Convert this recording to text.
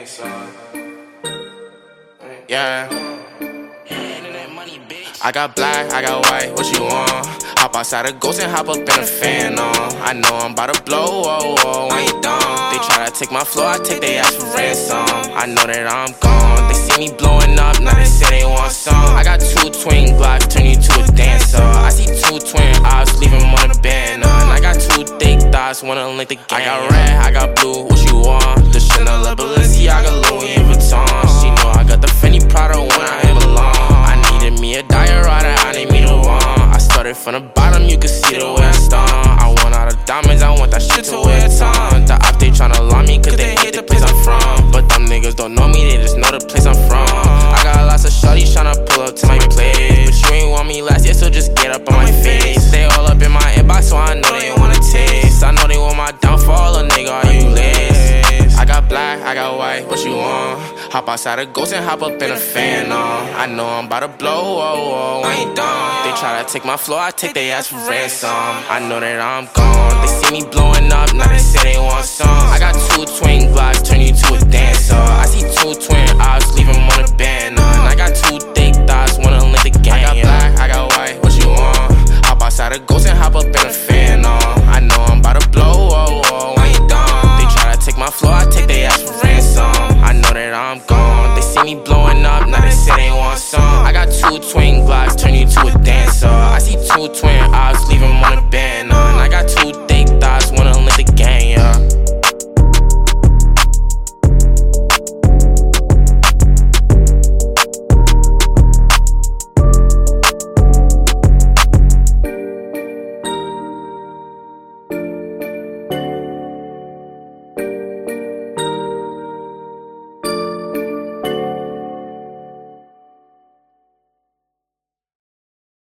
Yeah. I got black, I got white, what you want? Hop outside a ghost and hop up in a fan on. I know I'm about to blow, oh, oh, I ain't dumb. They try to take my flow, I take they ass for ransom. I know that I'm gone, they see me blowing up, now they say they want some. I got 2 twin Glocks, turn you to a dancer. I see 2 twin ops, leave them on the band. And I got 2 thick thoughts, wanna link the gang. I got red, I got blue, what you want? The Chanel, the Balenciaga, Louis Vuitton. She know I got the Fendi Prada when I hit along. I needed me a diorata, I need me the one. I started from the bottom, you can see the way I stomp. I want all the diamonds, I want that shit to wear a ton. The op, they tryna lie me, cause they hate the place I'm from. But them niggas don't know me, they just know the place I'm from. I got lots of shorties tryna pull up to my place, but you ain't want me last year, so just get up on my face. They all up in my inbox, so I know they wanna taste. I know they want my downfall, a nigga, are you lace? I got black, I got white, what you want? Hop outside a ghost and hop up in a fan on. I know I'm about to blow, oh, oh, I ain't dumb. They try to take my flow, I take they ass for ransom. I know that I'm gone, they see me blowing up, now they say they want some. I got 2 twin Glocks, turn you to a dancer. I see 2 twin ops, leave them on the band. And I got 2 thick thoughts, wanna link the gang. I got black, I got white, what you want? Hop outside a ghost and hop up in a